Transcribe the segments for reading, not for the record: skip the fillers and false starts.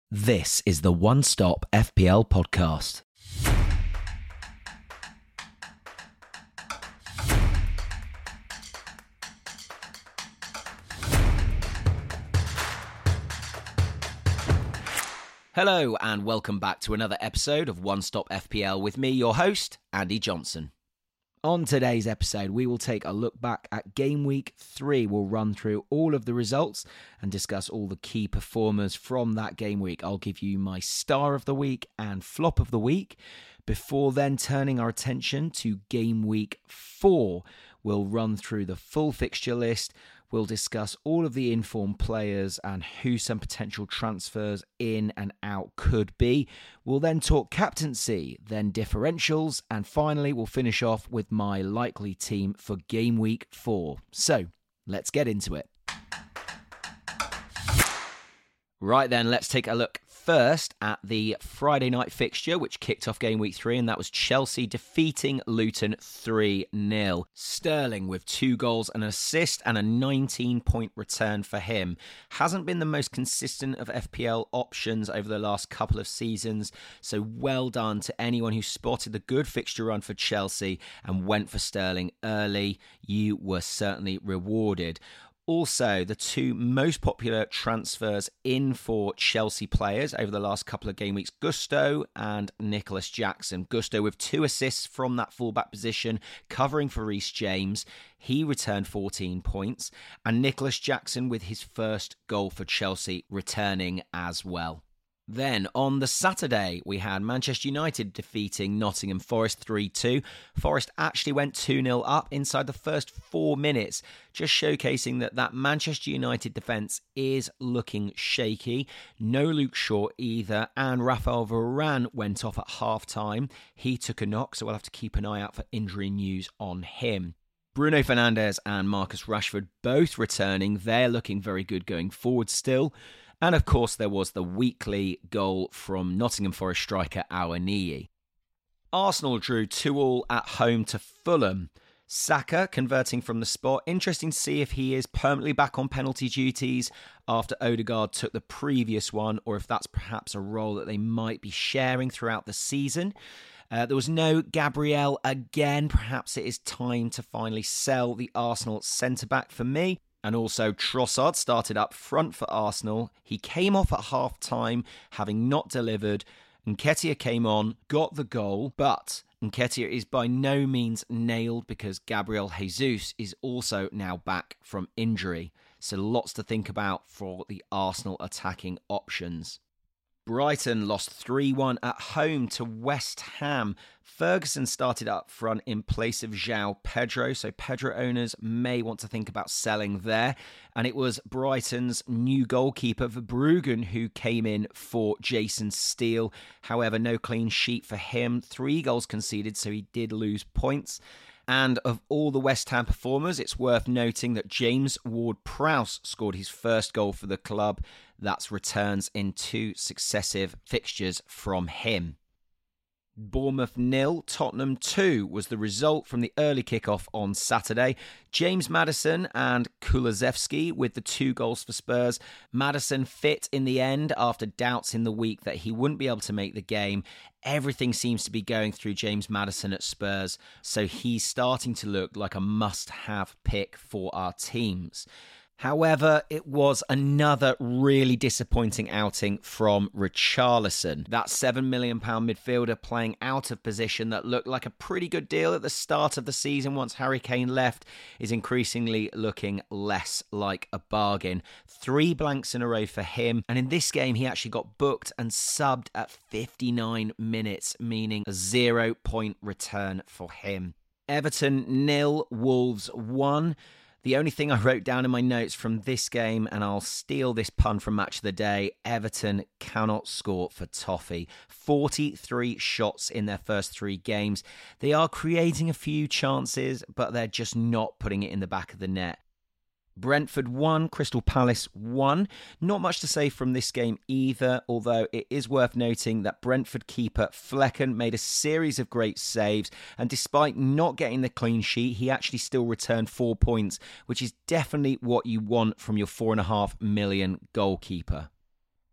This is the One Stop FPL podcast. Hello and welcome back to another episode of One Stop FPL with me, your host, Andy Johnson. On today's episode, we will take a look back at Game Week 3. We'll run through all of the results and discuss all the key performers from that game week. I'll give you my star of the week and flop of the week. Before then, turning our attention to Game Week 4, we'll run through the full fixture list. We'll discuss all of the informed players and who some potential transfers in and out could be. We'll then talk captaincy, then differentials, and finally we'll finish off with my likely team for Game Week 4. So, let's get into it. Right then, let's take a look first at the Friday night fixture, which kicked off Game Week 3, and that was Chelsea defeating Luton 3-0. Sterling with 2 goals, an assist, and a 19-point return for him. Hasn't been the most consistent of FPL options over the last couple of seasons, so well done to anyone who spotted the good fixture run for Chelsea and went for Sterling early. You were certainly rewarded. Also, the two most popular transfers in for Chelsea players over the last couple of game weeks, Gusto and Nicholas Jackson. Gusto with 2 assists from that fullback position, covering for Reece James. He returned 14 points. And Nicholas Jackson with his first goal for Chelsea returning as well. Then, on the Saturday, we had Manchester United defeating Nottingham Forest 3-2. Forest actually went 2-0 up inside the first 4 minutes, just showcasing that Manchester United defence is looking shaky. No Luke Shaw either, and Rafael Varane went off at half-time. He took a knock, so we'll have to keep an eye out for injury news on him. Bruno Fernandes and Marcus Rashford both returning. They're looking very good going forward still. And of course, there was the weekly goal from Nottingham Forest striker Awoniyi. Arsenal drew 2-2 at home to Fulham. Saka converting from the spot. Interesting to see if he is permanently back on penalty duties after Odegaard took the previous one, or if that's perhaps a role that they might be sharing throughout the season. There was no Gabriel again. Perhaps it is time to finally sell the Arsenal centre-back for me. And also, Trossard started up front for Arsenal. He came off at half-time, having not delivered. Nketiah came on, got the goal, but Nketiah is by no means nailed because Gabriel Jesus is also now back from injury. So lots to think about for the Arsenal attacking options. Brighton lost 3-1 at home to West Ham. Ferguson started up front in place of João Pedro, so Pedro owners may want to think about selling there. And it was Brighton's new goalkeeper, Verbruggen, who came in for Jason Steele. However, no clean sheet for him. 3 goals conceded, so he did lose points. And of all the West Ham performers, it's worth noting that James Ward-Prowse scored his first goal for the club. That's returns in 2 successive fixtures from him. Bournemouth 0, Tottenham 2 was the result from the early kickoff on Saturday. James Maddison and Kulusevski with the 2 goals for Spurs. Maddison fit in the end after doubts in the week that he wouldn't be able to make the game. Everything seems to be going through James Maddison at Spurs, so he's starting to look like a must-have pick for our teams. However, it was another really disappointing outing from Richarlison. That £7 million midfielder playing out of position that looked like a pretty good deal at the start of the season once Harry Kane left is increasingly looking less like a bargain. 3 blanks in a row for him, and in this game he actually got booked and subbed at 59 minutes, meaning a 0-point return for him. Everton 0, Wolves 1. The only thing I wrote down in my notes from this game, and I'll steal this pun from Match of the Day, Everton cannot score for toffee. 43 shots in their first 3 games. They are creating a few chances, but they're just not putting it in the back of the net. Brentford 1, Crystal Palace 1. Not much to say from this game either, although it is worth noting that Brentford keeper Flecken made a series of great saves, and despite not getting the clean sheet, he actually still returned 4 points, which is definitely what you want from your £4.5 million goalkeeper.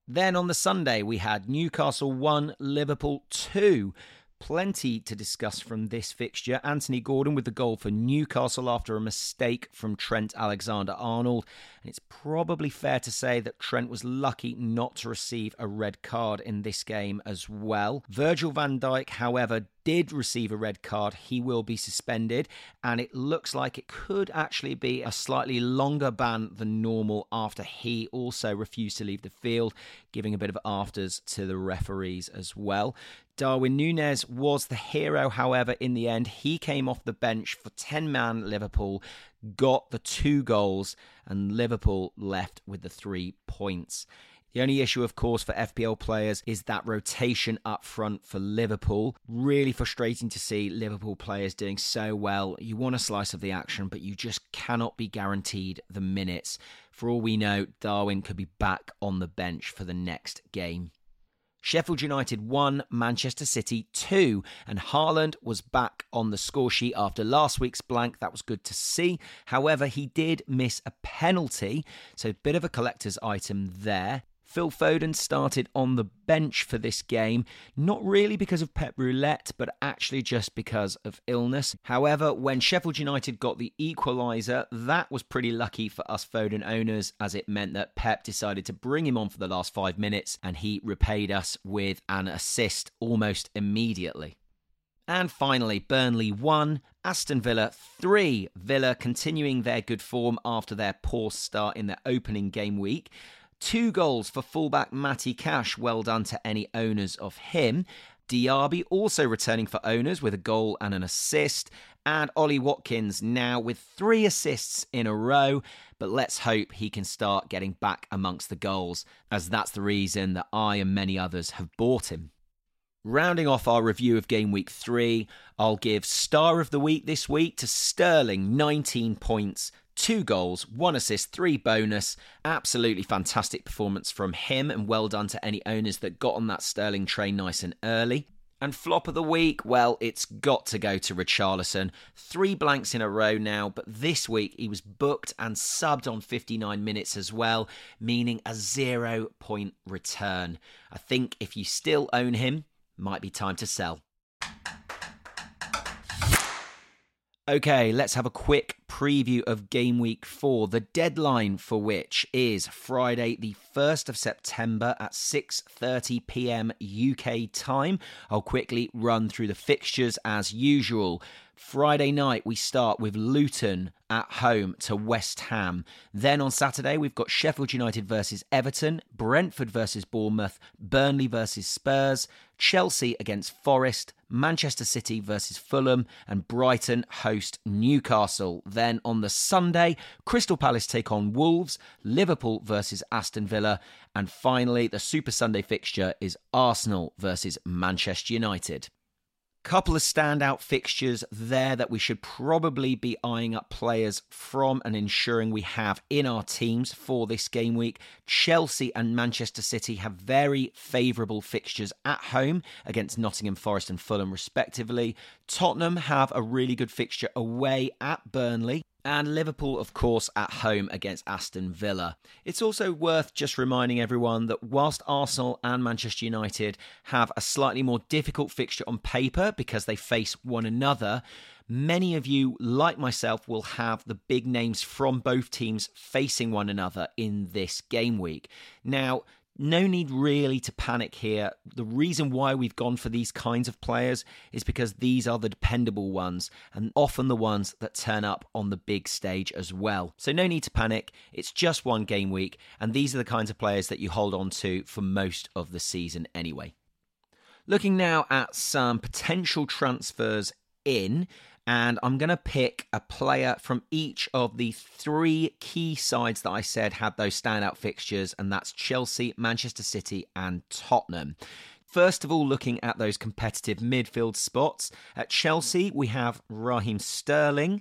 Then on the Sunday, we had Newcastle 1, Liverpool 2. Plenty to discuss from this fixture. Anthony Gordon with the goal for Newcastle after a mistake from Trent Alexander-Arnold. And it's probably fair to say that Trent was lucky not to receive a red card in this game as well. Virgil van Dijk, however, did receive a red card. He will be suspended, and it looks like it could actually be a slightly longer ban than normal after he also refused to leave the field, giving a bit of afters to the referees as well. Darwin Núñez was the hero, however, in the end. He came off the bench for 10-man Liverpool, got the 2 goals, and Liverpool left with the 3 points. The only issue, of course, for FPL players is that rotation up front for Liverpool. Really frustrating to see Liverpool players doing so well. You want a slice of the action, but you just cannot be guaranteed the minutes. For all we know, Darwin could be back on the bench for the next game. Sheffield United 1, Manchester City 2, and Haaland was back on the score sheet after last week's blank. That was good to see. However, he did miss a penalty, so a bit of a collector's item there. Phil Foden started on the bench for this game, not really because of Pep Roulette, but actually just because of illness. However, when Sheffield United got the equaliser, that was pretty lucky for us Foden owners, as it meant that Pep decided to bring him on for the last 5 minutes, and he repaid us with an assist almost immediately. And finally, Burnley 1, Aston Villa 3. Villa continuing their good form after their poor start in their opening game week. 2 goals for fullback Matty Cash, well done to any owners of him. Diaby also returning for owners with a goal and an assist. And Ollie Watkins now with 3 assists in a row. But let's hope he can start getting back amongst the goals, as that's the reason that I and many others have bought him. Rounding off our review of Game Week 3, I'll give Star of the Week this week to Sterling, 19 points. 2 goals, 1 assist, 3 bonus. Absolutely fantastic performance from him, and well done to any owners that got on that Sterling train nice and early. And flop of the week, well, it's got to go to Richarlison. 3 blanks in a row now, but this week he was booked and subbed on 59 minutes as well, meaning a 0-point return. I think if you still own him, might be time to sell. Okay, let's have a quick preview of Game Week 4, the deadline for which is Friday the 1st of September at 6:30pm UK time. I'll quickly run through the fixtures as usual. Friday night, we start with Luton at home to West Ham. Then on Saturday, we've got Sheffield United versus Everton, Brentford versus Bournemouth, Burnley versus Spurs, Chelsea against Forest, Manchester City versus Fulham, and Brighton host Newcastle. Then on the Sunday, Crystal Palace take on Wolves, Liverpool versus Aston Villa, and finally, the Super Sunday fixture is Arsenal versus Manchester United. Couple of standout fixtures there that we should probably be eyeing up players from and ensuring we have in our teams for this game week. Chelsea and Manchester City have very favourable fixtures at home against Nottingham Forest and Fulham respectively. Tottenham have a really good fixture away at Burnley. And Liverpool, of course, at home against Aston Villa. It's also worth just reminding everyone that whilst Arsenal and Manchester United have a slightly more difficult fixture on paper because they face one another, many of you, like myself, will have the big names from both teams facing one another in this game week. Now, no need really to panic here. The reason why we've gone for these kinds of players is because these are the dependable ones and often the ones that turn up on the big stage as well. So no need to panic. It's just one game week, and these are the kinds of players that you hold on to for most of the season anyway. Looking now at some potential transfers in, and I'm going to pick a player from each of the 3 key sides that I said had those standout fixtures, and that's Chelsea, Manchester City and Tottenham. First of all, looking at those competitive midfield spots. At Chelsea, we have Raheem Sterling.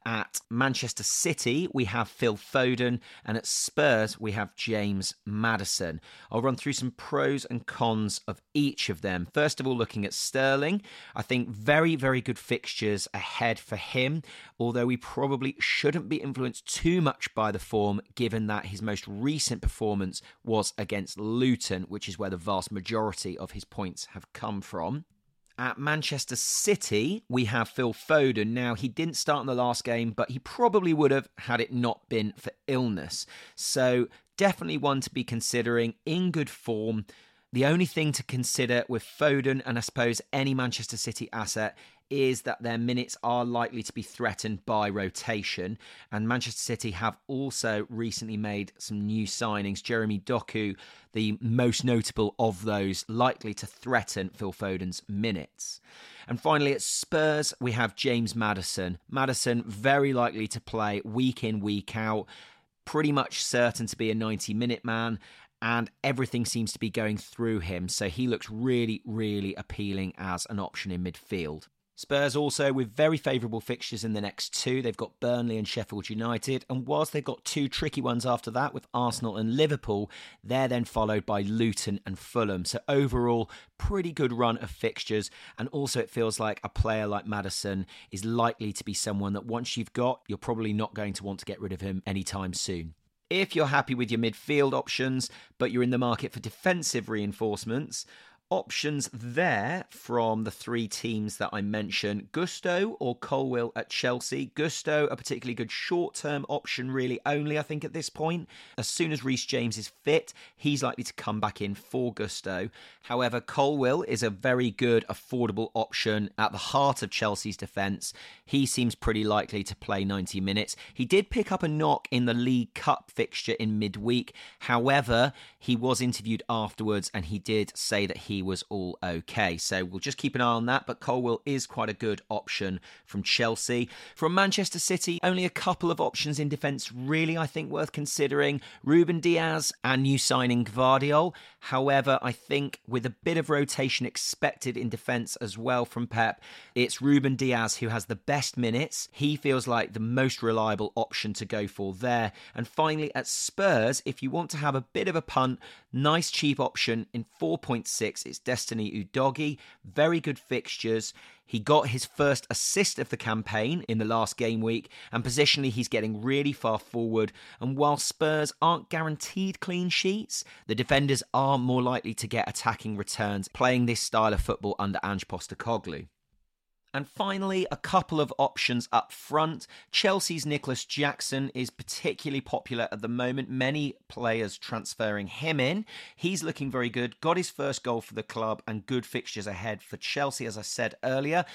At Manchester City, we have Phil Foden, and at Spurs, we have James Maddison. I'll run through some pros and cons of each of them. First of all, looking at Sterling, I think very, very good fixtures ahead for him, although we probably shouldn't be influenced too much by the form, given that his most recent performance was against Luton, which is where the vast majority of his points have come from. At Manchester City, we have Phil Foden. Now, he didn't start in the last game, but he probably would have had it not been for illness. So, definitely one to be considering, in good form. The only thing to consider with Foden, and I suppose any Manchester City asset, is that their minutes are likely to be threatened by rotation. And Manchester City have also recently made some new signings. Jeremy Doku, the most notable of those, likely to threaten Phil Foden's minutes. And finally, at Spurs, we have James Maddison. Maddison very likely to play week in, week out. Pretty much certain to be a 90-minute man. And everything seems to be going through him. So he looks really, really appealing as an option in midfield. Spurs also with very favourable fixtures in the next two. They've got Burnley and Sheffield United. And whilst they've got two tricky ones after that with Arsenal and Liverpool, they're then followed by Luton and Fulham. So overall, pretty good run of fixtures. And also it feels like a player like Maddison is likely to be someone that once you've got, you're probably not going to want to get rid of him anytime soon. If you're happy with your midfield options, but you're in the market for defensive reinforcements, options there from the three teams that I mentioned: Gusto or Colwill at Chelsea. Gusto, a particularly good short-term option, really only, I think, at this point. As soon as Reece James is fit, he's likely to come back in for Gusto. However, Colwill is a very good, affordable option at the heart of Chelsea's defence. He seems pretty likely to play 90 minutes. He did pick up a knock in the League Cup fixture in midweek. However, he was interviewed afterwards and he did say that he was all okay. So we'll just keep an eye on that, but Colwill is quite a good option from Chelsea. From Manchester City, only a couple of options in defence really, I think, worth considering. Ruben Diaz and new signing Gvardiol. However, I think with a bit of rotation expected in defence as well from Pep, it's Ruben Diaz who has the best minutes. He feels like the most reliable option to go for there. And finally, at Spurs, if you want to have a bit of a punt, nice cheap option in 4.6, it's Destiny Udogie. Very good fixtures. He got his first assist of the campaign in the last game week, and positionally he's getting really far forward. And while Spurs aren't guaranteed clean sheets, the defenders are more likely to get attacking returns playing this style of football under Ange Postecoglou. And finally, a couple of options up front. Chelsea's Nicholas Jackson is particularly popular at the moment. Many players transferring him in. He's looking very good. Got his first goal for the club and good fixtures ahead for Chelsea, as I said earlier.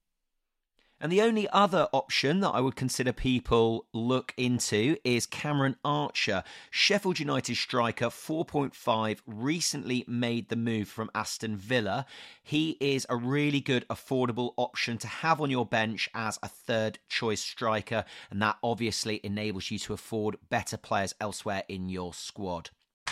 And the only other option that I would consider people look into is Cameron Archer. Sheffield United striker, 4.5, recently made the move from Aston Villa. He is a really good, affordable option to have on your bench as a third choice striker, and that obviously enables you to afford better players elsewhere in your squad.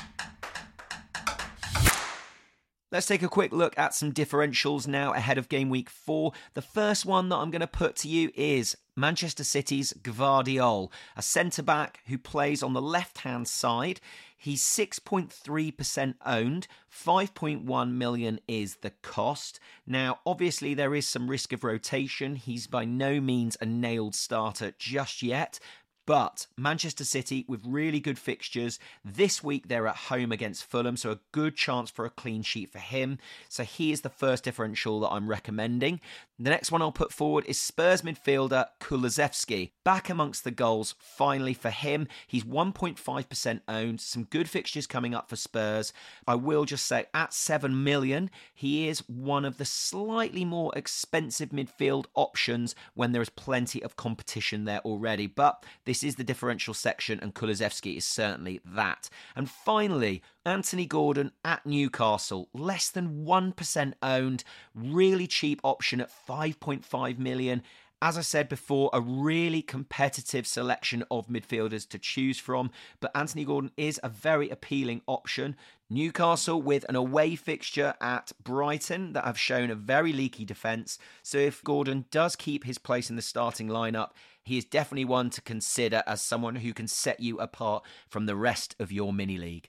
Let's take a quick look at some differentials now ahead of game week 4. The first one that I'm going to put to you is Manchester City's Gvardiol, a centre-back who plays on the left-hand side. He's 6.3% owned, 5.1 million is the cost. Now, obviously, there is some risk of rotation. He's by no means a nailed starter just yet. But Manchester City with really good fixtures. This week they're at home against Fulham, so a good chance for a clean sheet for him. So he is the first differential that I'm recommending. The next one I'll put forward is Spurs midfielder Kulusevski. Back amongst the goals finally for him. He's 1.5% owned. Some good fixtures coming up for Spurs. I will just say at 7 million, he is one of the slightly more expensive midfield options when there is plenty of competition there already. But this is the differential section and Kulusevski is certainly that. And finally, Anthony Gordon at Newcastle, less than 1% owned, really cheap option at 5.5 million. As I said before, a really competitive selection of midfielders to choose from, but Anthony Gordon is a very appealing option. Newcastle with an away fixture at Brighton that have shown a very leaky defence, so if Gordon does keep his place in the starting lineup, he is definitely one to consider as someone who can set you apart from the rest of your mini-league.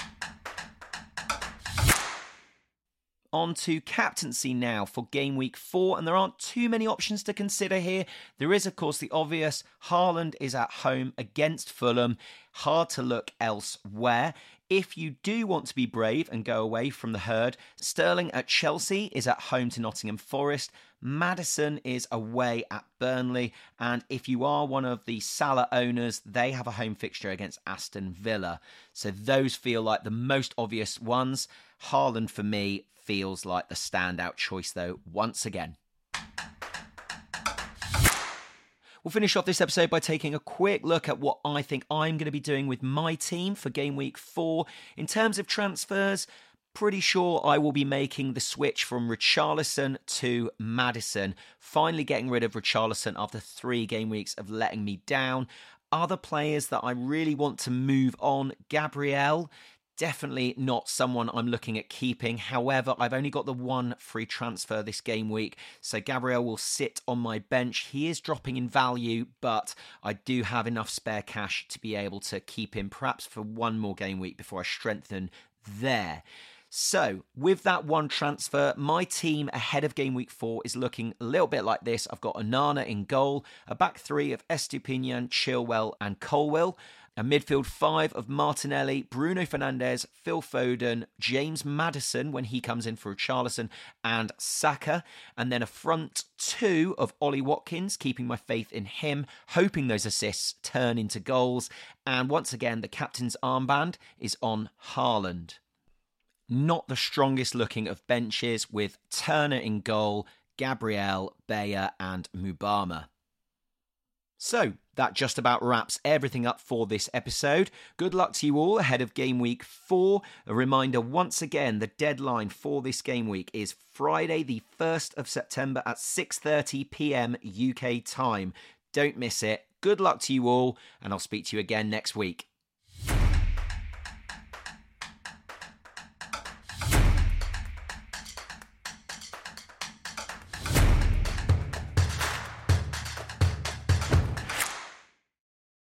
On to captaincy now for game week 4, and there aren't too many options to consider here. There is, of course, the obvious. Haaland is at home against Fulham. Hard to look elsewhere. If you do want to be brave and go away from the herd, Sterling at Chelsea is at home to Nottingham Forest. Maddison is away at Burnley. And if you are one of the Salah owners, they have a home fixture against Aston Villa. So those feel like the most obvious ones. Haaland, for me, feels like the standout choice, though, once again. We'll finish off this episode by taking a quick look at what I think I'm going to be doing with my team for game week 4. In terms of transfers, pretty sure I will be making the switch from Richarlison to Maddison. Finally getting rid of Richarlison after 3 game weeks of letting me down. Other players that I really want to move on, Gabriel. Definitely not someone I'm looking at keeping. However, I've only got the 1 free transfer this game week, so Gabriel will sit on my bench. He is dropping in value, but I do have enough spare cash to be able to keep him perhaps for 1 more game week before I strengthen there. So, with that 1 transfer, my team ahead of game week 4 is looking a little bit like this. I've got Onana in goal, a back 3 of Estupiñán, Chilwell and Colwill, a midfield 5 of Martinelli, Bruno Fernandes, Phil Foden, James Maddison when he comes in for Richarlison, and Saka. And then a front 2 of Ollie Watkins, keeping my faith in him, hoping those assists turn into goals. And once again, the captain's armband is on Haaland. Not the strongest looking of benches, with Turner in goal, Gabriel, Bayer and Mubama. So, that just about wraps everything up for this episode. Good luck to you all ahead of game week 4. A reminder once again, the deadline for this game week is Friday the 1st of September at 6:30 p.m. UK time. Don't miss it. Good luck to you all, and I'll speak to you again next week.